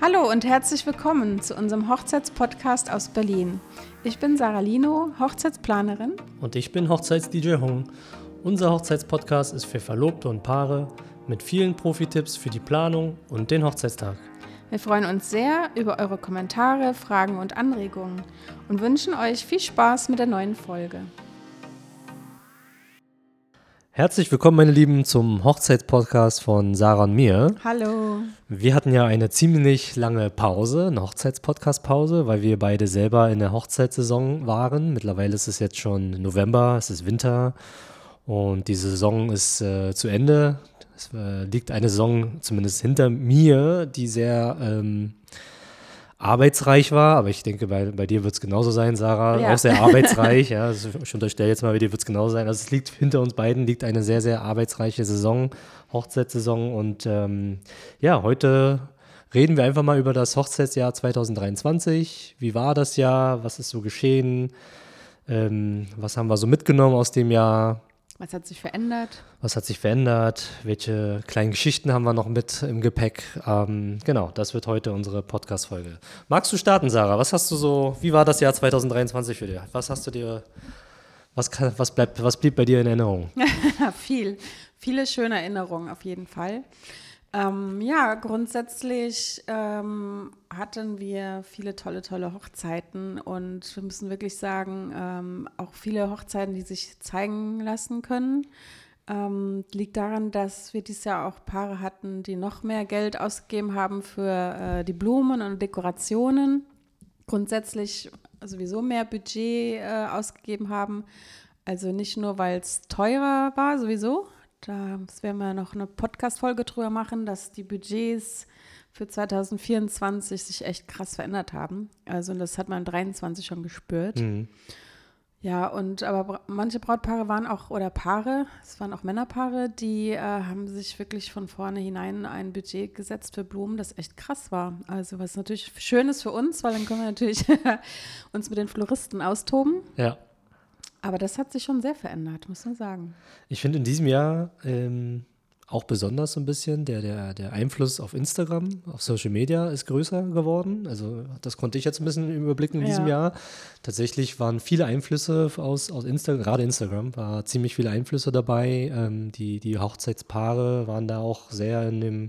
Hallo und herzlich willkommen zu unserem Hochzeitspodcast aus Berlin. Ich bin Sarah Lino, Hochzeitsplanerin. Und ich bin Hochzeits-DJ Hong. Unser Hochzeitspodcast ist für Verlobte und Paare mit vielen Profi-Tipps für die Planung und den Hochzeitstag. Wir freuen uns sehr über eure Kommentare, Fragen und Anregungen und wünschen euch viel Spaß mit der neuen Folge. Herzlich willkommen, meine Lieben, zum Hochzeitspodcast von Sarah und mir. Hallo. Wir hatten ja eine ziemlich lange Pause, eine Hochzeitspodcast-Pause, weil wir beide selber in der Hochzeitssaison waren. Mittlerweile ist es jetzt schon November, es ist Winter und die Saison ist zu Ende. Es liegt eine Saison zumindest hinter mir, die sehr arbeitsreich war, aber ich denke, bei dir wird es genauso sein, Sarah, Ja. auch sehr arbeitsreich, ja, also ich unterstelle jetzt mal, bei dir wird es genauso sein, also es liegt hinter uns beiden, liegt eine sehr, sehr arbeitsreiche Saison, Hochzeitssaison und heute reden wir einfach mal über das Hochzeitsjahr 2023, wie war das Jahr, was ist so geschehen, was haben wir so mitgenommen aus dem Jahr? Was hat sich verändert? Was hat sich verändert? Welche kleinen Geschichten haben wir noch mit im Gepäck? Genau, das wird heute unsere Podcast-Folge. Magst du starten, Sarah? Wie war das Jahr 2023 für dich? Was blieb bei dir in Erinnerung? Viele schöne Erinnerungen auf jeden Fall. Grundsätzlich hatten wir viele tolle Hochzeiten und wir müssen wirklich sagen, auch viele Hochzeiten, die sich zeigen lassen können. Liegt daran, dass wir dieses Jahr auch Paare hatten, die noch mehr Geld ausgegeben haben für die Blumen und Dekorationen. Grundsätzlich sowieso mehr Budget ausgegeben haben. Also nicht nur, weil es teurer war sowieso. Das werden wir noch eine Podcast-Folge drüber machen, dass die Budgets für 2024 sich echt krass verändert haben. Also das hat man in 2023 schon gespürt. Mhm. Ja, aber manche Brautpaare waren auch, oder Paare, es waren auch Männerpaare, die haben sich wirklich von vorne hinein ein Budget gesetzt für Blumen, das echt krass war. Also was natürlich schön ist für uns, weil dann können wir natürlich uns mit den Floristen austoben. Ja. Aber das hat sich schon sehr verändert, muss man sagen. Ich finde in diesem Jahr auch besonders so ein bisschen der Einfluss auf Instagram, auf Social Media ist größer geworden. Also das konnte ich jetzt ein bisschen überblicken in diesem Jahr. Tatsächlich waren viele Einflüsse aus Instagram, gerade Instagram, war ziemlich viele Einflüsse dabei. Die Hochzeitspaare waren da auch sehr im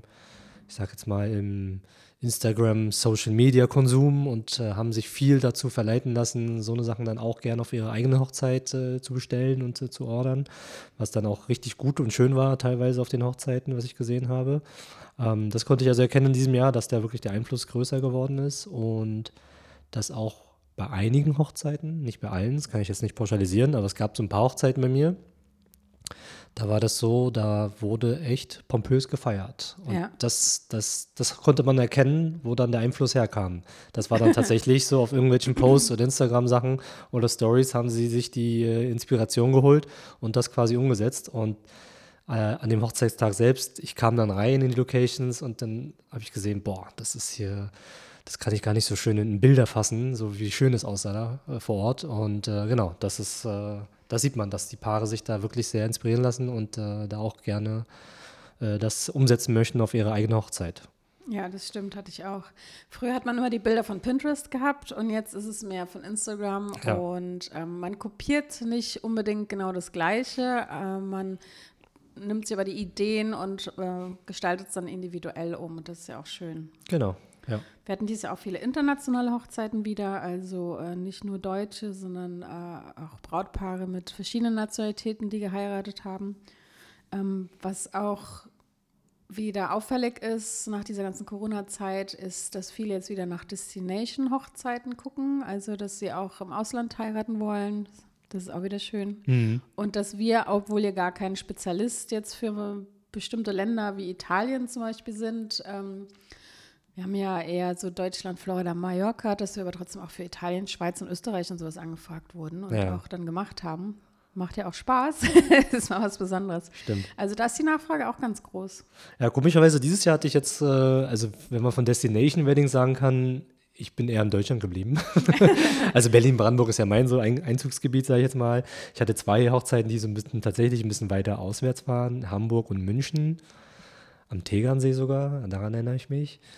Instagram-Social-Media-Konsum und haben sich viel dazu verleiten lassen, so eine Sachen dann auch gerne auf ihre eigene Hochzeit zu bestellen und zu ordern, was dann auch richtig gut und schön war, teilweise auf den Hochzeiten, was ich gesehen habe. Das konnte ich also erkennen in diesem Jahr, dass da wirklich der Einfluss größer geworden ist und dass auch bei einigen Hochzeiten, nicht bei allen, das kann ich jetzt nicht pauschalisieren, aber es gab so ein paar Hochzeiten bei mir, da war das so, da wurde echt pompös gefeiert. Und das konnte man erkennen, wo dann der Einfluss herkam. Das war dann tatsächlich so auf irgendwelchen Posts oder Instagram-Sachen oder Stories haben sie sich die Inspiration geholt und das quasi umgesetzt. Und an dem Hochzeitstag selbst, ich kam dann rein in die Locations und dann habe ich gesehen, boah, das kann ich gar nicht so schön in Bilder fassen, so wie schön es aussah da vor Ort. Und genau, da sieht man, dass die Paare sich da wirklich sehr inspirieren lassen und da auch gerne das umsetzen möchten auf ihre eigene Hochzeit. Ja, das stimmt, hatte ich auch. Früher hat man immer die Bilder von Pinterest gehabt und jetzt ist es mehr von Instagram und man kopiert nicht unbedingt genau das Gleiche. Man nimmt sich aber die Ideen und gestaltet es dann individuell um und das ist ja auch schön. Genau. Ja. Wir hatten dieses Jahr auch viele internationale Hochzeiten wieder, also nicht nur Deutsche, sondern auch Brautpaare mit verschiedenen Nationalitäten, die geheiratet haben. Was auch wieder auffällig ist nach dieser ganzen Corona-Zeit, ist, dass viele jetzt wieder nach Destination-Hochzeiten gucken, also dass sie auch im Ausland heiraten wollen. Das ist auch wieder schön. Mhm. Und dass wir, obwohl ihr gar kein Spezialist jetzt für bestimmte Länder wie Italien zum Beispiel sind, wir haben ja eher so Deutschland, Florida, Mallorca, dass wir aber trotzdem auch für Italien, Schweiz und Österreich und sowas angefragt wurden und auch dann gemacht haben. Macht ja auch Spaß. Das ist mal was Besonderes. Stimmt. Also da ist die Nachfrage auch ganz groß. Ja, komischerweise dieses Jahr hatte ich jetzt, also wenn man von Destination Wedding sagen kann, ich bin eher in Deutschland geblieben. Also Berlin-Brandenburg ist ja mein so Einzugsgebiet, sage ich jetzt mal. Ich hatte 2 Hochzeiten, die so tatsächlich ein bisschen weiter auswärts waren, Hamburg und München. Am Tegernsee sogar, daran erinnere ich mich.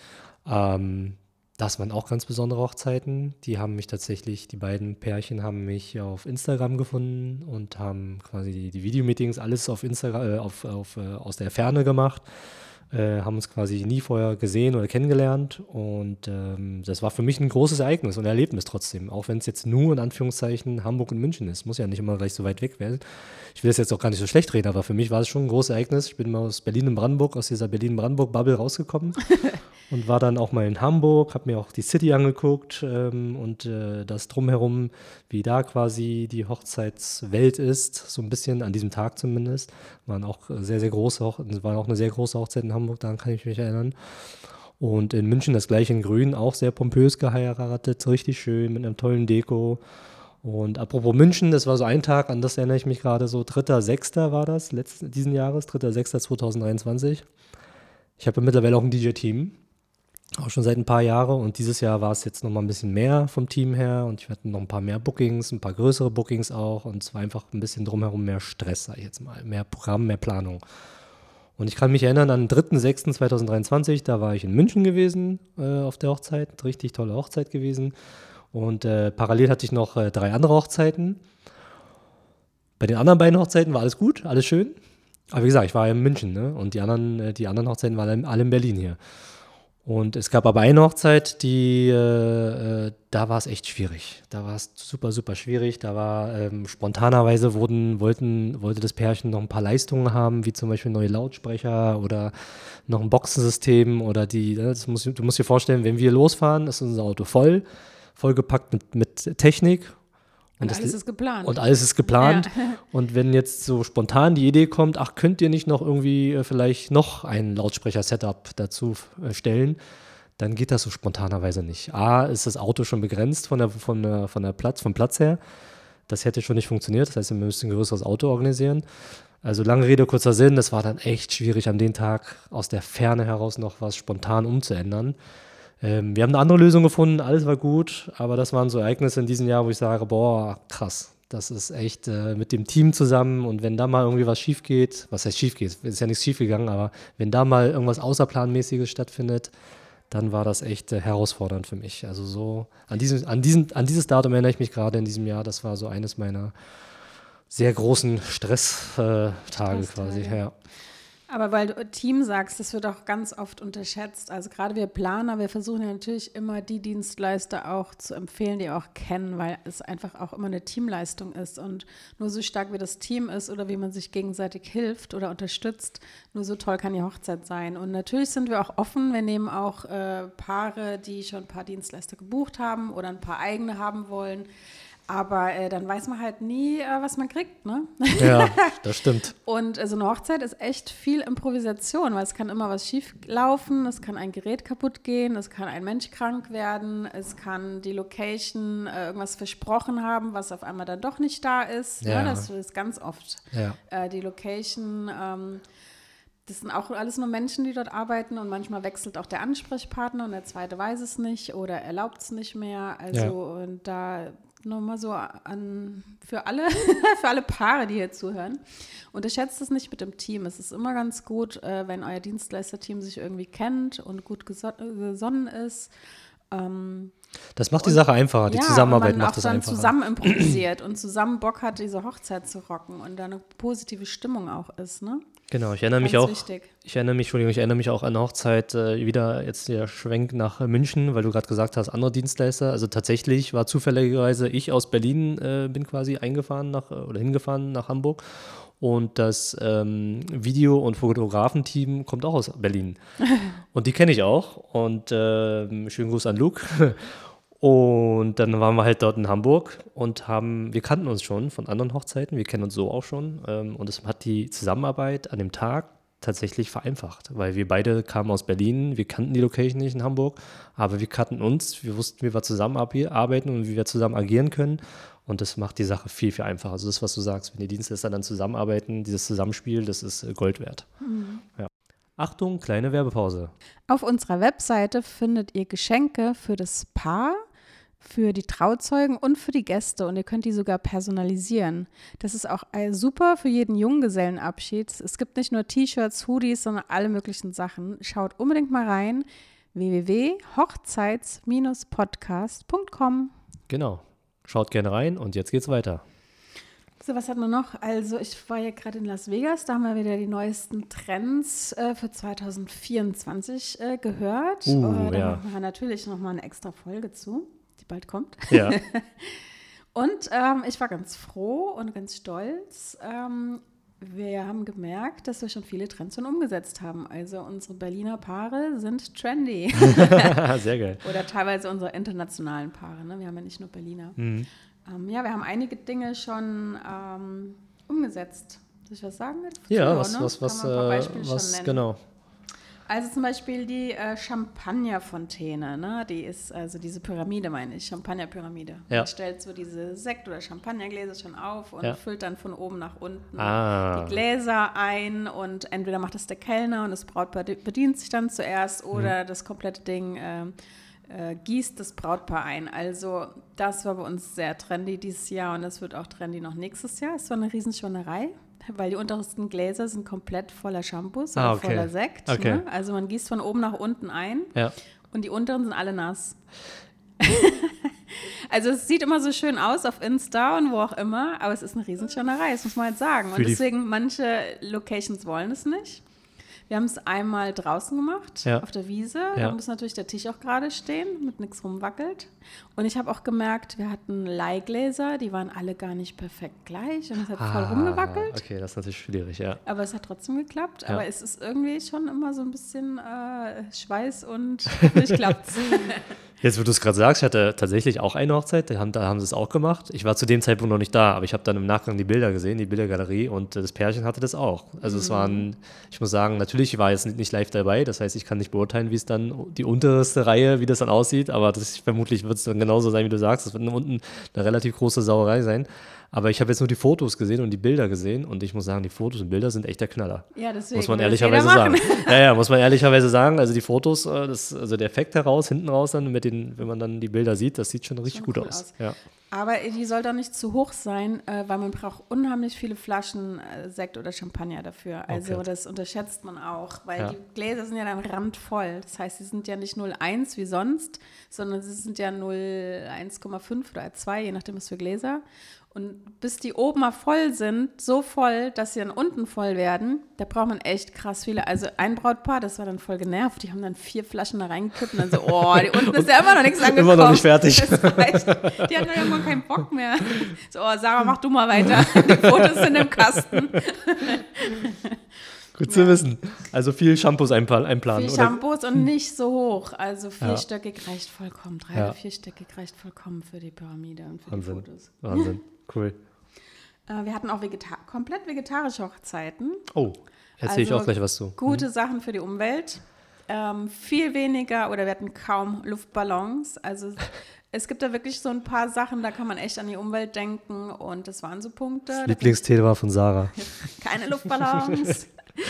Das waren auch ganz besondere Hochzeiten. Die beiden Pärchen haben mich auf Instagram gefunden und haben quasi die Videomeetings alles auf Instagram, aus der Ferne gemacht. Haben uns quasi nie vorher gesehen oder kennengelernt und das war für mich ein großes Ereignis und Erlebnis trotzdem, auch wenn es jetzt nur in Anführungszeichen Hamburg und München ist, muss ja nicht immer gleich so weit weg werden. Ich will das jetzt auch gar nicht so schlecht reden, aber für mich war es schon ein großes Ereignis. Ich bin mal aus Berlin und Brandenburg, aus dieser Berlin-Brandenburg-Bubble rausgekommen und war dann auch mal in Hamburg, habe mir auch die City angeguckt und das Drumherum, wie da quasi die Hochzeitswelt ist, so ein bisschen, an diesem Tag zumindest. Waren auch war auch eine sehr große Hochzeit in Hamburg, daran kann ich mich erinnern. Und in München das gleiche in Grün, auch sehr pompös geheiratet, richtig schön, mit einem tollen Deko. Und apropos München, das war so ein Tag, an das erinnere ich mich gerade so, 3.6. war das, diesen Jahres, 3.6.2023. Ich habe ja mittlerweile auch ein DJ-Team, auch schon seit ein paar Jahren und dieses Jahr war es jetzt nochmal ein bisschen mehr vom Team her und ich hatte noch ein paar mehr Bookings, ein paar größere Bookings auch und es war einfach ein bisschen drumherum mehr Stress, sag ich jetzt mal, mehr Programm, mehr Planung. Und ich kann mich erinnern an den 3.6.2023, da war ich in München gewesen auf der Hochzeit, richtig tolle Hochzeit gewesen und parallel hatte ich noch 3 andere Hochzeiten. Bei den anderen beiden Hochzeiten war alles gut, alles schön, aber wie gesagt, ich war ja in München, ne? Und die anderen Hochzeiten waren alle in Berlin hier. Und es gab aber eine Hochzeit, da war es echt schwierig. Da war es super, super schwierig. Da war spontanerweise wollte das Pärchen noch ein paar Leistungen haben, wie zum Beispiel neue Lautsprecher oder noch ein Boxensystem oder du musst dir vorstellen, wenn wir losfahren, ist unser Auto vollgepackt mit Technik. Und alles ist geplant. Und alles ist geplant. Ja. Und wenn jetzt so spontan die Idee kommt, ach, könnt ihr nicht noch irgendwie vielleicht noch ein Lautsprecher-Setup dazu stellen, dann geht das so spontanerweise nicht. A, ist das Auto schon begrenzt vom Platz her. Das hätte schon nicht funktioniert. Das heißt, wir müssten ein größeres Auto organisieren. Also lange Rede, kurzer Sinn, das war dann echt schwierig, an dem Tag aus der Ferne heraus noch was spontan umzuändern. Wir haben eine andere Lösung gefunden, alles war gut, aber das waren so Ereignisse in diesem Jahr, wo ich sage, boah, krass, das ist echt mit dem Team zusammen und wenn da mal irgendwie was schief geht, was heißt schief geht, ist ja nichts schief gegangen, aber wenn da mal irgendwas Außerplanmäßiges stattfindet, dann war das echt herausfordernd für mich. Also so, an dieses Datum erinnere ich mich gerade in diesem Jahr, das war so eines meiner sehr großen Stresstage quasi, ja. Aber weil du Team sagst, das wird auch ganz oft unterschätzt. Also gerade wir Planer, wir versuchen ja natürlich immer die Dienstleister auch zu empfehlen, die wir auch kennen, weil es einfach auch immer eine Teamleistung ist. Und nur so stark wie das Team ist oder wie man sich gegenseitig hilft oder unterstützt, nur so toll kann die Hochzeit sein. Und natürlich sind wir auch offen. Wir nehmen auch Paare, die schon ein paar Dienstleister gebucht haben oder ein paar eigene haben wollen. Aber dann weiß man halt nie, was man kriegt, ne? Ja, das stimmt. Und so eine Hochzeit ist echt viel Improvisation, weil es kann immer was schief laufen, es kann ein Gerät kaputt gehen, es kann ein Mensch krank werden, es kann die Location irgendwas versprochen haben, was auf einmal dann doch nicht da ist. Ja. Ne? Das ist ganz oft. Ja. Die Location, das sind auch alles nur Menschen, die dort arbeiten und manchmal wechselt auch der Ansprechpartner und der zweite weiß es nicht oder erlaubt es nicht mehr. Also und da nochmal so für alle Paare, die hier zuhören. Unterschätzt es nicht mit dem Team. Es ist immer ganz gut, wenn euer Dienstleisterteam sich irgendwie kennt und gut gesonnen ist. Das macht die Sache einfacher. Die Zusammenarbeit macht es einfacher. Und man auch dann zusammen improvisiert und zusammen Bock hat, diese Hochzeit zu rocken und da eine positive Stimmung auch ist, ne? Genau, ich erinnere mich auch an eine Hochzeit, wieder jetzt der Schwenk nach München, weil du gerade gesagt hast, andere Dienstleister. Also tatsächlich war zufälligerweise ich aus Berlin, bin quasi hingefahren nach Hamburg und das Video- und Fotografenteam kommt auch aus Berlin. Und die kenne ich auch und schönen Gruß an Luke. Und dann waren wir halt dort in Hamburg und wir kannten uns schon von anderen Hochzeiten, wir kennen uns so auch schon und es hat die Zusammenarbeit an dem Tag tatsächlich vereinfacht, weil wir beide kamen aus Berlin, wir kannten die Location nicht in Hamburg, aber wir kannten uns, wir wussten, wie wir zusammenarbeiten und wie wir zusammen agieren können und das macht die Sache viel, viel einfacher. Also das, was du sagst, wenn die Dienstleister dann zusammenarbeiten, dieses Zusammenspiel, das ist Gold wert. Mhm. Ja. Achtung, kleine Werbepause. Auf unserer Webseite findet ihr Geschenke für das Paar, für die Trauzeugen und für die Gäste und ihr könnt die sogar personalisieren. Das ist auch super für jeden Junggesellenabschied. Es gibt nicht nur T-Shirts, Hoodies, sondern alle möglichen Sachen. Schaut unbedingt mal rein. www.hochzeits-podcast.com. Genau. Schaut gerne rein und jetzt geht's weiter. So, was hat man noch? Also ich war ja gerade in Las Vegas, da haben wir wieder die neuesten Trends für 2024 gehört. Da machen wir natürlich nochmal eine extra Folge zu, die bald kommt. Ja. Und ich war ganz froh und ganz stolz. Wir haben gemerkt, dass wir schon viele Trends schon umgesetzt haben. Also unsere Berliner Paare sind trendy. Sehr geil. Oder teilweise unsere internationalen Paare. Ne? Wir haben ja nicht nur Berliner. Mhm. Wir haben einige Dinge schon umgesetzt. Soll ich was sagen? Ja, was genau. Also zum Beispiel die Champagnerfontäne, ne? Die ist, also diese Pyramide meine ich, Champagnerpyramide. Ja. Man stellt so diese Sekt- oder Champagnergläser schon auf und füllt dann von oben nach unten die Gläser ein und entweder macht das der Kellner und das Brautpaar bedient sich dann zuerst oder das komplette Ding gießt das Brautpaar ein. Also das war bei uns sehr trendy dieses Jahr und das wird auch trendy noch nächstes Jahr. Es war eine Riesenschweinerei, weil die untersten Gläser sind komplett voller Shampoos oder voller Sekt. Okay. Ne? Also man gießt von oben nach unten ein und die unteren sind alle nass. Also es sieht immer so schön aus auf Insta und wo auch immer, aber es ist eine Riesenschweinerei, das muss man halt sagen. Und deswegen, manche Locations wollen es nicht. Wir haben es einmal draußen gemacht, auf der Wiese. Da muss natürlich der Tisch auch gerade stehen, mit nichts rumwackelt. Und ich habe auch gemerkt, wir hatten Leihgläser, die waren alle gar nicht perfekt gleich. Und es hat voll rumgewackelt. Okay, das ist natürlich schwierig, ja. Aber es hat trotzdem geklappt. Ja. Aber es ist irgendwie schon immer so ein bisschen Schweiß und nicht klappt's. Jetzt, wo du es gerade sagst, ich hatte tatsächlich auch eine Hochzeit, da haben sie es auch gemacht. Ich war zu dem Zeitpunkt noch nicht da, aber ich habe dann im Nachgang die Bilder gesehen, die Bildergalerie, und das Pärchen hatte das auch. Also es waren, ich muss sagen, natürlich, ich war jetzt nicht live dabei, das heißt, ich kann nicht beurteilen, wie es dann die unterste Reihe, wie das dann aussieht, aber vermutlich wird es dann genauso sein, wie du sagst. Es wird unten eine relativ große Sauerei sein. Aber ich habe jetzt nur die Fotos gesehen und die Bilder gesehen und ich muss sagen, die Fotos und Bilder sind echt der Knaller. Ja, deswegen muss man ehrlicherweise sagen. Ja, muss man ehrlicherweise sagen. Also die Fotos, also der Effekt heraus, hinten raus dann wenn man dann die Bilder sieht, das sieht schon richtig gut aus. Ja. Aber die soll doch nicht zu hoch sein, weil man braucht unheimlich viele Flaschen Sekt oder Champagner dafür. Also das unterschätzt man auch, weil die Gläser sind ja dann randvoll. Das heißt, sie sind ja nicht 0,1 wie sonst, sondern sie sind ja 0,1,5 oder 2, je nachdem was für Gläser. Und bis die oben mal voll sind, so voll, dass sie dann unten voll werden, da braucht man echt krass viele. Also ein Brautpaar, das war dann voll genervt, die haben dann 4 Flaschen da reingekippt und dann so, die unten ist ja immer noch nichts angekommen. Immer noch nicht fertig. Die hatten dann irgendwann keinen Bock mehr. So, Sarah, mach du mal weiter. Die Fotos sind im Kasten. Gut zu wissen. Also viel Shampoos einplanen. Viel Shampoos und nicht so hoch. Also 4-stöckig reicht vollkommen. 3- oder 4-stöckig reicht vollkommen für die Pyramide und für die Fotos. Wahnsinn. Cool. Wir hatten auch komplett vegetarische Hochzeiten. Oh, erzähle ich auch gleich was zu. Gute Sachen für die Umwelt. Viel weniger oder wir hatten kaum Luftballons. Also es gibt da wirklich so ein paar Sachen, da kann man echt an die Umwelt denken und das waren so Punkte. Das Lieblingsthema von Sarah. Keine Luftballons.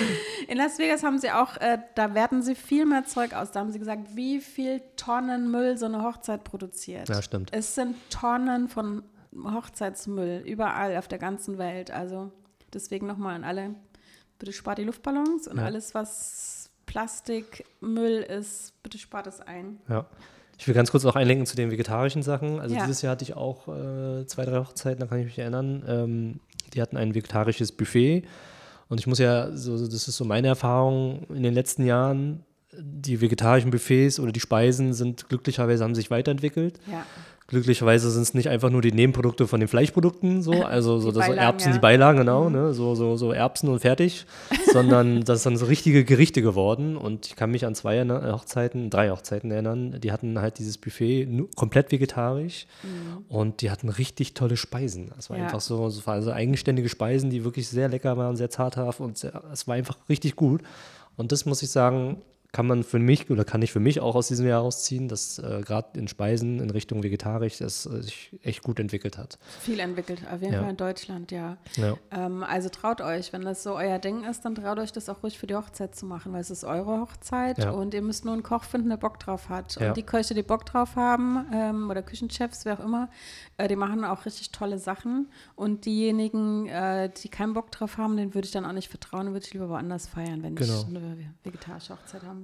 In Las Vegas haben sie auch, da werten sie viel mehr Zeug aus. Da haben sie gesagt, wie viel Tonnen Müll so eine Hochzeit produziert. Ja, stimmt. Es sind Tonnen von Hochzeitsmüll überall auf der ganzen Welt. Also deswegen nochmal an alle, bitte spart die Luftballons und alles, was Plastikmüll ist, bitte spart es ein. Ja. Ich will ganz kurz auch einlenken zu den vegetarischen Sachen. Also dieses Jahr hatte ich auch 2, 3 Hochzeiten, da kann ich mich erinnern. Die hatten ein vegetarisches Buffet. Und ich muss das ist so meine Erfahrung in den letzten Jahren, die vegetarischen Buffets oder die Speisen haben sich weiterentwickelt. Ja. Glücklicherweise sind es nicht einfach nur die Nebenprodukte von den Fleischprodukten, also so das Beilagen, Erbsen, die Beilagen, genau, ne? so Erbsen und fertig, sondern das sind so richtige Gerichte geworden. Und ich kann mich an 3 Hochzeiten erinnern, die hatten halt dieses Buffet komplett vegetarisch und die hatten richtig tolle Speisen. Es war einfach so eigenständige Speisen, die wirklich sehr lecker waren, sehr zarthaft und es war einfach richtig gut. Und das muss ich sagen, kann ich für mich auch aus diesem Jahr rausziehen, dass gerade in Speisen in Richtung vegetarisch das sich echt gut entwickelt hat. Viel entwickelt, auf jeden Fall in Deutschland, ja. Also traut euch, wenn das so euer Ding ist, dann traut euch das auch ruhig für die Hochzeit zu machen, weil es ist eure Hochzeit und ihr müsst nur einen Koch finden, der Bock drauf hat. Und die Köche, die Bock drauf haben, oder Küchenchefs, wer auch immer, die machen auch richtig tolle Sachen. Und diejenigen, die keinen Bock drauf haben, denen würde ich dann auch nicht vertrauen, dann würde ich lieber woanders feiern, wenn ich eine vegetarische Hochzeit haben will.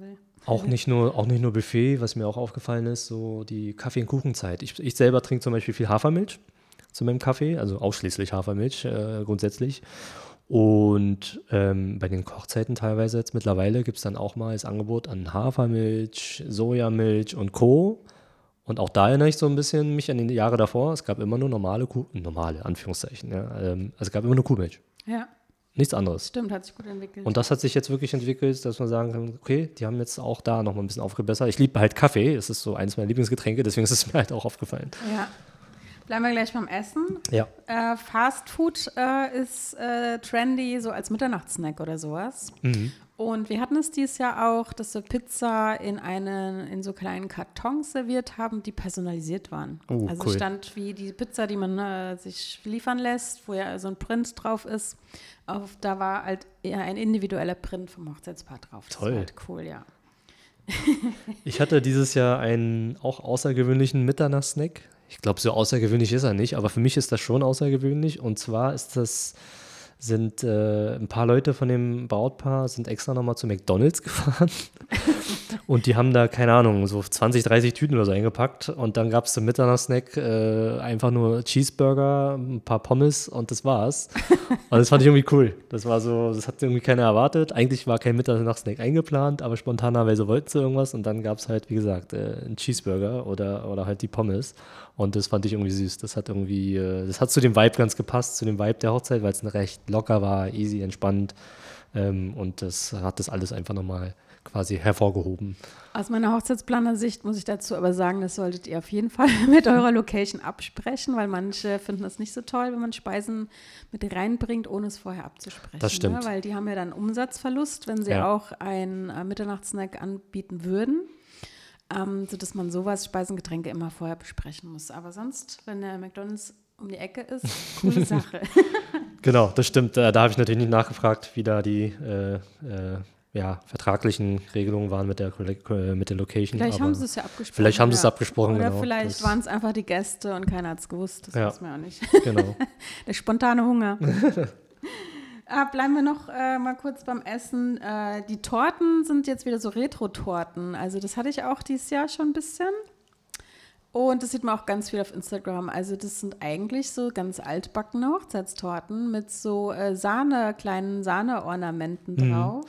will. Auch nicht nur Buffet, was mir auch aufgefallen ist, so die Kaffee- und Kuchenzeit. Ich selber trinke zum Beispiel viel Hafermilch zu meinem Kaffee, also ausschließlich Hafermilch grundsätzlich. Und bei den Kochzeiten teilweise jetzt mittlerweile gibt es dann auch mal das Angebot an Hafermilch, Sojamilch und Co. Und auch da erinnere ich so ein bisschen mich an die Jahre davor. Es gab immer nur normale Anführungszeichen. Ja. Also es gab immer nur Kuhmilch. Ja, Nichts anderes. stimmt, hat sich gut entwickelt. Und das hat sich jetzt wirklich entwickelt, dass man sagen kann, okay, die haben jetzt auch da nochmal ein bisschen aufgebessert. Ich liebe halt Kaffee, das ist so eines meiner Lieblingsgetränke, deswegen ist es mir halt auch aufgefallen. Ja. Bleiben wir gleich beim Essen. Ja. Fast Food ist trendy, so als Mitternachtssnack oder sowas. Und wir hatten es dieses Jahr auch, dass wir Pizza in so kleinen Kartons serviert haben, die personalisiert waren. Oh, also cool. stand wie die Pizza, die man sich liefern lässt, wo ja so ein Print drauf ist. Da war halt eher ein individueller Print vom Hochzeitspaar drauf. Das Toll. war halt cool, ja. Ich hatte dieses Jahr einen auch außergewöhnlichen Mitternachtssnack. Ich glaube, so außergewöhnlich ist er nicht, aber für mich ist das schon außergewöhnlich. Und zwar sind ein paar Leute von dem Brautpaar sind extra nochmal zu McDonald's gefahren und die haben da, keine Ahnung, so 20, 30 Tüten oder so eingepackt und dann gab es zum Mitternachtsnack einfach nur Cheeseburger, ein paar Pommes und das war's. Und das fand ich irgendwie cool. Das hat irgendwie keiner erwartet. Eigentlich war kein Mitternachtsnack eingeplant, aber spontanerweise wollten sie irgendwas und dann gab es halt, wie gesagt, einen Cheeseburger oder halt die Pommes. Und das fand ich irgendwie süß. Das hat zu dem Vibe ganz gepasst, zu dem Vibe der Hochzeit, weil es recht locker war, easy, entspannt. Und das hat das alles einfach nochmal quasi hervorgehoben. Aus meiner Hochzeitsplaner-Sicht muss ich dazu aber sagen, das solltet ihr auf jeden Fall mit eurer Location absprechen, weil manche finden das nicht so toll, wenn man Speisen mit reinbringt, ohne es vorher abzusprechen. Das stimmt. Ne? Weil die haben ja dann Umsatzverlust, wenn sie auch einen Mitternachtssnack anbieten würden. Sodass man sowas, Speisen, Getränke immer vorher besprechen muss. Aber sonst, wenn der McDonald's um die Ecke ist, coole Sache. Genau, das stimmt. Da habe ich natürlich nicht nachgefragt, wie da die vertraglichen Regelungen waren mit der Location. Vielleicht haben sie es ja abgesprochen. Vielleicht haben sie es abgesprochen, Oder genau. vielleicht waren es einfach die Gäste und keiner hat es gewusst. Das weiß man auch nicht. Genau. Der spontane Hunger. Bleiben wir noch mal kurz beim Essen. Die Torten sind jetzt wieder so Retro-Torten. Also das hatte ich auch dieses Jahr schon ein bisschen. Und das sieht man auch ganz viel auf Instagram. Also das sind eigentlich so ganz altbackene Hochzeitstorten mit so kleinen Sahneornamenten drauf.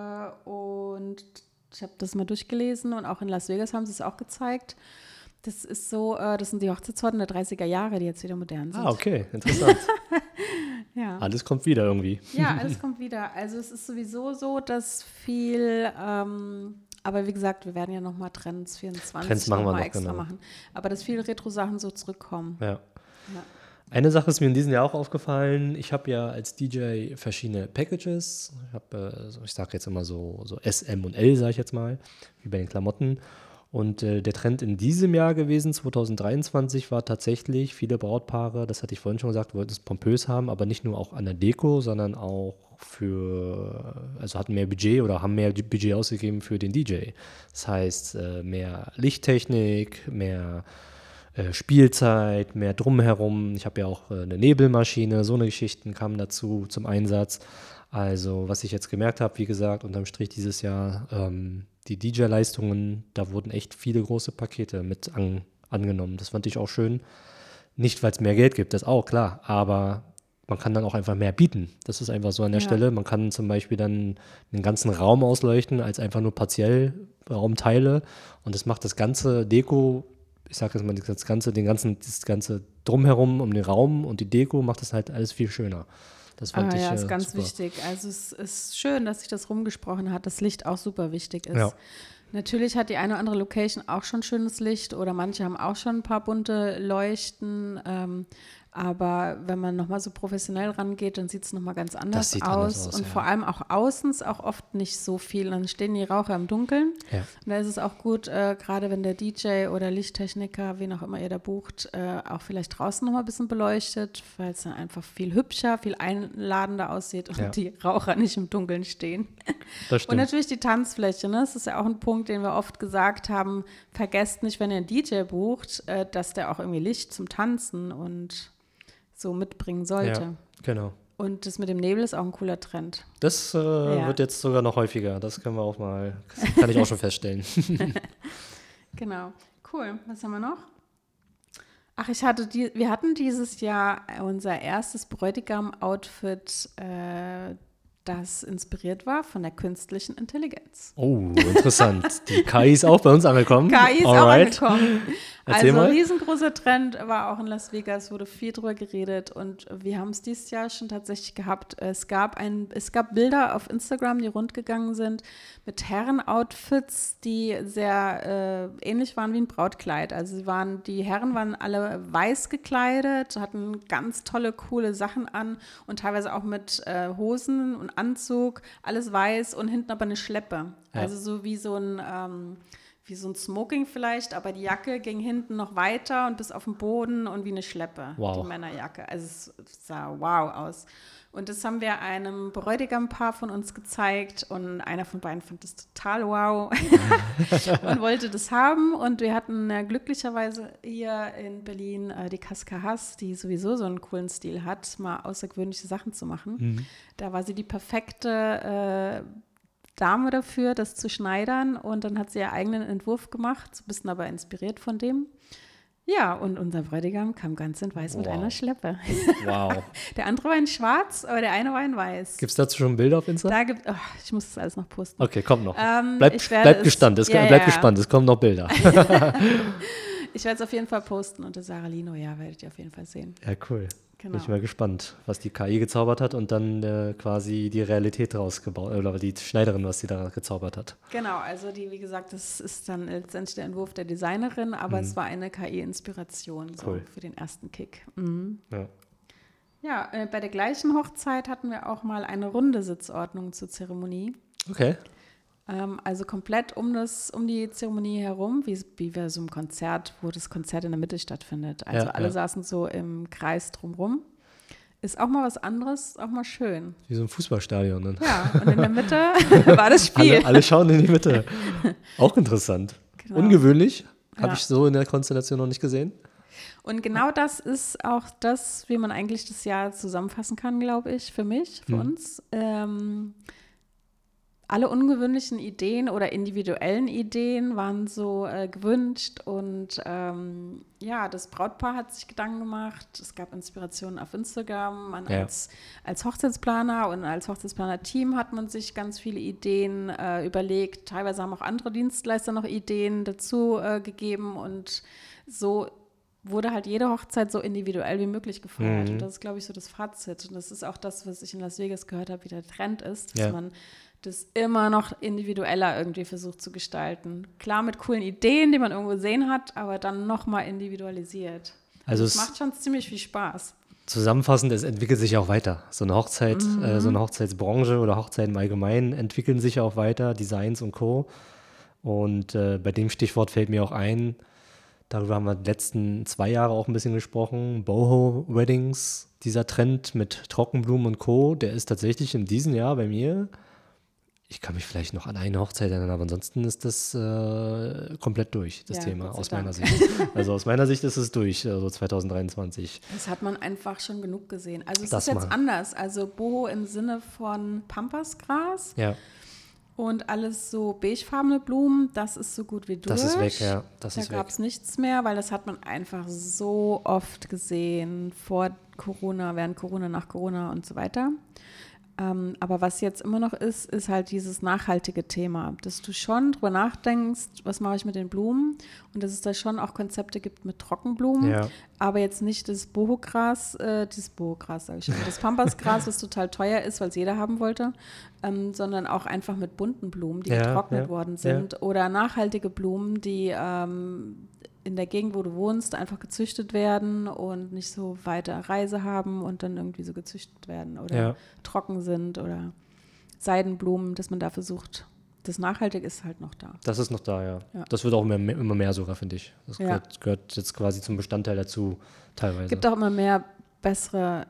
Und ich habe das mal durchgelesen und auch in Las Vegas haben sie es auch gezeigt. Das ist so, das sind die Hochzeitstorten der 30er Jahre, die jetzt wieder modern sind. Ah, okay, interessant. Ja. Alles kommt wieder irgendwie. Ja, alles kommt wieder. Also es ist sowieso so, dass viel, aber wie gesagt, wir werden ja nochmal Trends 24 Trends machen wir noch, extra genau. machen. Aber dass viele Retro-Sachen so zurückkommen. Ja. Eine Sache ist mir in diesem Jahr auch aufgefallen. Ich habe ja als DJ verschiedene Packages. Ich sage jetzt immer so S, M und L, sage ich jetzt mal, wie bei den Klamotten. Und der Trend in diesem Jahr gewesen, 2023, war tatsächlich viele Brautpaare, das hatte ich vorhin schon gesagt, wollten es pompös haben, aber nicht nur auch an der Deko, sondern auch hatten mehr Budget oder haben mehr Budget ausgegeben für den DJ. Das heißt, mehr Lichttechnik, mehr Spielzeit, mehr Drumherum. Ich habe ja auch eine Nebelmaschine, so eine Geschichten kamen dazu zum Einsatz. Also was ich jetzt gemerkt habe, wie gesagt, unterm Strich dieses Jahr, die DJ-Leistungen, da wurden echt viele große Pakete mit angenommen. Das fand ich auch schön. Nicht, weil es mehr Geld gibt, das auch, klar, aber man kann dann auch einfach mehr bieten. Das ist einfach so an der Stelle. Man kann zum Beispiel dann den ganzen Raum ausleuchten, als einfach nur partiell Raumteile. Und das macht das ganze Deko, ich sage jetzt mal, das ganze Drumherum um den Raum und die Deko macht das halt alles viel schöner. Das fand ich ist ganz super. wichtig. Also es ist schön, dass sich das rumgesprochen hat, dass Licht auch super wichtig ist. Ja. Natürlich hat die eine oder andere Location auch schon schönes Licht oder manche haben auch schon ein paar bunte Leuchten. Aber wenn man nochmal so professionell rangeht, dann sieht es nochmal ganz anders aus. Und vor allem auch außen ist auch oft nicht so viel. Dann stehen die Raucher im Dunkeln. Ja. Und da ist es auch gut, gerade wenn der DJ oder Lichttechniker, wen auch immer ihr da bucht, auch vielleicht draußen nochmal ein bisschen beleuchtet, weil es dann einfach viel hübscher, viel einladender aussieht und die Raucher nicht im Dunkeln stehen. Das stimmt. Und natürlich die Tanzfläche. Ne? Das ist ja auch ein Punkt, den wir oft gesagt haben. Vergesst nicht, wenn ihr einen DJ bucht, dass der auch irgendwie Licht zum Tanzen und so mitbringen sollte. Ja, genau. Und das mit dem Nebel ist auch ein cooler Trend. Das wird jetzt sogar noch häufiger. Das können wir auch mal, kann ich auch schon feststellen. Genau. Cool. Was haben wir noch? Ach, wir hatten dieses Jahr unser erstes Bräutigam-Outfit, das inspiriert war von der künstlichen Intelligenz. Oh, interessant. Die KI ist auch bei uns angekommen. KI ist auch angekommen. Erzähl Also mal. riesengroßer Trend, war auch in Las Vegas, wurde viel drüber geredet und wir haben es dieses Jahr schon tatsächlich gehabt. Es gab Bilder auf Instagram, die rundgegangen sind mit Herren-Outfits, die sehr ähnlich waren wie ein Brautkleid. Also die Herren waren alle weiß gekleidet, hatten ganz tolle, coole Sachen an und teilweise auch mit Hosen und Anzug, alles weiß und hinten aber eine Schleppe. Ja. Also so wie so ein Smoking vielleicht, aber die Jacke ging hinten noch weiter und bis auf den Boden und wie eine Schleppe, Wow. die Männerjacke. Also es sah wow aus. Und das haben wir einem Bräutigam-Paar von uns gezeigt und einer von beiden fand das total wow und wollte das haben. Und wir hatten glücklicherweise hier in Berlin die Kaska Haas, die sowieso so einen coolen Stil hat, mal außergewöhnliche Sachen zu machen. Mhm. Da war sie die perfekte Dame dafür, das zu schneidern und dann hat sie ihren eigenen Entwurf gemacht, so ein bisschen aber inspiriert von dem. Ja, und unser Bräutigam kam ganz in weiß mit einer Schleppe. Wow. Der andere war in schwarz, aber der eine war in weiß. Gibt es dazu schon Bilder auf Insta? Ich muss das alles noch posten. Okay, kommt noch. Bleibt gespannt, es kommen noch Bilder. Ich werde es auf jeden Fall posten unter Sarah Lino, ja, werdet ihr auf jeden Fall sehen. Ja, cool. Genau. Bin ich mal gespannt, was die KI gezaubert hat und dann quasi die Realität rausgebaut, oder die Schneiderin, was sie da gezaubert hat. Genau, also wie gesagt, das ist dann letztendlich der Entwurf der Designerin, aber es war eine KI-Inspiration Cool. Für den ersten Kick. Mhm. Ja. Ja, bei der gleichen Hochzeit hatten wir auch mal eine runde Sitzordnung zur Zeremonie. Okay. Also komplett um die Zeremonie herum, wie bei so einem Konzert, wo das Konzert in der Mitte stattfindet. Also alle saßen so im Kreis drumrum. Ist auch mal was anderes, auch mal schön. Wie so ein Fußballstadion. Dann. Ja, und in der Mitte war das Spiel. Alle schauen in die Mitte. Auch interessant. Genau. Ungewöhnlich. Habe Ja. ich so in der Konstellation noch nicht gesehen. Und genau das ist auch das, wie man eigentlich das Jahr zusammenfassen kann, glaube ich, für uns. Alle ungewöhnlichen Ideen oder individuellen Ideen waren so gewünscht und das Brautpaar hat sich Gedanken gemacht. Es gab Inspirationen auf Instagram. Als Hochzeitsplaner und als Hochzeitsplaner-Team hat man sich ganz viele Ideen überlegt. Teilweise haben auch andere Dienstleister noch Ideen dazu gegeben und so wurde halt jede Hochzeit so individuell wie möglich gefeiert. Und das ist, glaube ich, so das Fazit. Und das ist auch das, was ich in Las Vegas gehört habe, wie der Trend ist, dass man das immer noch individueller irgendwie versucht zu gestalten. Klar mit coolen Ideen, die man irgendwo gesehen hat, aber dann nochmal individualisiert. Also es macht schon ziemlich viel Spaß. Zusammenfassend, es entwickelt sich auch weiter. So eine Hochzeit, so eine Hochzeitsbranche oder Hochzeiten im Allgemeinen entwickeln sich auch weiter, Designs und Co. Und bei dem Stichwort fällt mir auch ein, darüber haben wir die letzten 2 Jahre auch ein bisschen gesprochen, Boho-Weddings, dieser Trend mit Trockenblumen und Co., der ist tatsächlich in diesem Jahr bei mir. Ich kann mich vielleicht noch an eine Hochzeit erinnern, aber ansonsten ist das komplett durch, das Thema, aus meiner Sicht. Also aus meiner Sicht ist es durch, also 2023. Das hat man einfach schon genug gesehen. Also es ist jetzt anders. Also Boho im Sinne von Pampasgras und alles so beigefarbene Blumen, das ist so gut wie durch. Das ist weg, ja. Da gab es nichts mehr, weil das hat man einfach so oft gesehen, vor Corona, während Corona, nach Corona und so weiter. Aber was jetzt immer noch ist halt dieses nachhaltige Thema, dass du schon drüber nachdenkst, was mache ich mit den Blumen und dass es da schon auch Konzepte gibt mit Trockenblumen, aber jetzt nicht das Bohogras, sage ich schon, das Pampasgras, was total teuer ist, weil es jeder haben wollte, sondern auch einfach mit bunten Blumen, die getrocknet worden sind oder nachhaltige Blumen, die in der Gegend, wo du wohnst, einfach gezüchtet werden und nicht so weite Reise haben und dann irgendwie so gezüchtet werden oder trocken sind oder Seidenblumen, dass man da versucht. Das Nachhaltige ist halt noch da. Das ist noch da, ja. Das wird auch immer mehr sogar, finde ich. Das gehört jetzt quasi zum Bestandteil dazu, teilweise. Es gibt auch immer mehr bessere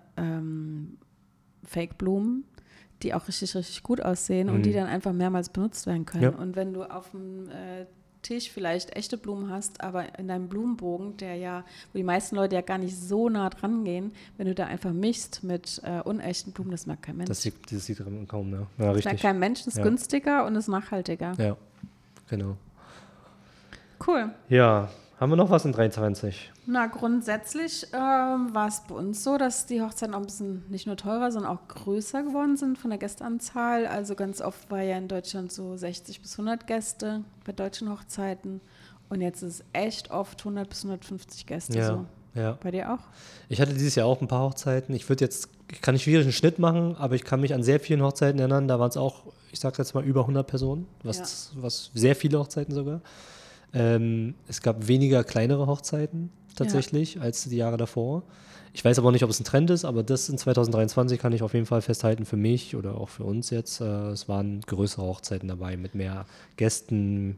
Fake-Blumen, die auch richtig, richtig gut aussehen und die dann einfach mehrmals benutzt werden können. Und wenn du auf dem Tisch vielleicht echte Blumen hast, aber in deinem Blumenbogen, wo die meisten Leute ja gar nicht so nah dran gehen, wenn du da einfach mischst mit unechten Blumen, das mag kein Mensch. Das sieht drin kaum, ja. Ja, das richtig. mag kein Mensch, das ist günstiger und ist nachhaltiger. Ja, genau. Cool. Ja, haben wir noch was in 23? Na, grundsätzlich war es bei uns so, dass die Hochzeiten auch ein bisschen nicht nur teurer, sondern auch größer geworden sind von der Gästeanzahl. Also ganz oft war ja in Deutschland so 60 bis 100 Gäste bei deutschen Hochzeiten. Und jetzt ist es echt oft 100 bis 150 Gäste. Ja, so. ja. Bei dir auch? Ich hatte dieses Jahr auch ein paar Hochzeiten. Ich kann nicht schwierig einen Schnitt machen, aber ich kann mich an sehr vielen Hochzeiten erinnern. Da waren es auch, ich sage jetzt mal, über 100 Personen, was sehr viele Hochzeiten sogar. Es gab weniger kleinere Hochzeiten tatsächlich als die Jahre davor. Ich weiß aber nicht, ob es ein Trend ist, aber das in 2023 kann ich auf jeden Fall festhalten für mich oder auch für uns jetzt. Es waren größere Hochzeiten dabei mit mehr Gästen,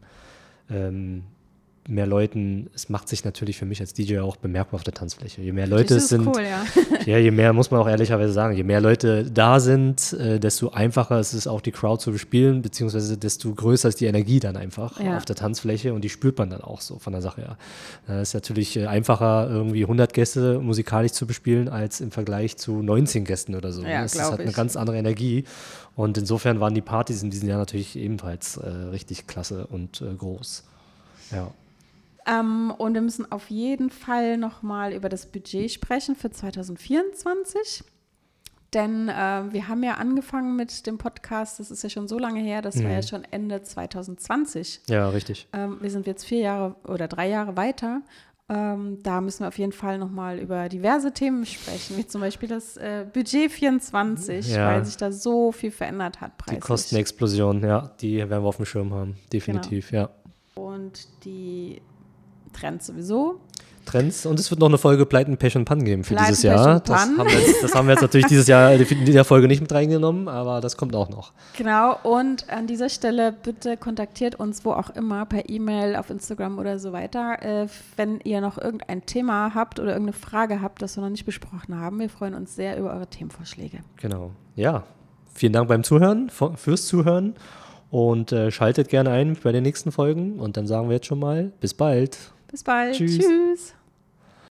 mehr Leuten. Es macht sich natürlich für mich als DJ auch bemerkbar auf der Tanzfläche. Je mehr Leute es sind, cool, ja. ja, je mehr, muss man auch ehrlicherweise sagen, je mehr Leute da sind, desto einfacher ist es auch, die Crowd zu bespielen, beziehungsweise desto größer ist die Energie dann einfach auf der Tanzfläche und die spürt man dann auch so von der Sache her. Es ist natürlich einfacher, irgendwie 100 Gäste musikalisch zu bespielen, als im Vergleich zu 19 Gästen oder so. Ja, das hat eine ganz andere Energie und insofern waren die Partys in diesem Jahr natürlich ebenfalls richtig klasse und groß. Ja. Und wir müssen auf jeden Fall nochmal über das Budget sprechen für 2024. Denn wir haben ja angefangen mit dem Podcast, das ist ja schon so lange her, das war ja schon Ende 2020. Ja, richtig. Wir sind jetzt 4 Jahre oder 3 Jahre weiter. Da müssen wir auf jeden Fall nochmal über diverse Themen sprechen, wie zum Beispiel das Budget 24, weil sich da so viel verändert hat preislich. Die Kostenexplosion, ja, die werden wir auf dem Schirm haben, definitiv, ja. Und die Trends sowieso. Trends und es wird noch eine Folge Pleiten, Pech und Pannen geben für dieses Jahr. Das haben wir jetzt natürlich dieses Jahr in dieser Folge nicht mit reingenommen, aber das kommt auch noch. Genau, und an dieser Stelle bitte kontaktiert uns wo auch immer, per E-Mail, auf Instagram oder so weiter, wenn ihr noch irgendein Thema habt oder irgendeine Frage habt, das wir noch nicht besprochen haben. Wir freuen uns sehr über eure Themenvorschläge. Genau, ja. Vielen Dank beim Zuhören, fürs Zuhören und schaltet gerne ein bei den nächsten Folgen und dann sagen wir jetzt schon mal, bis bald. Bis bald. Tschüss. Tschüss.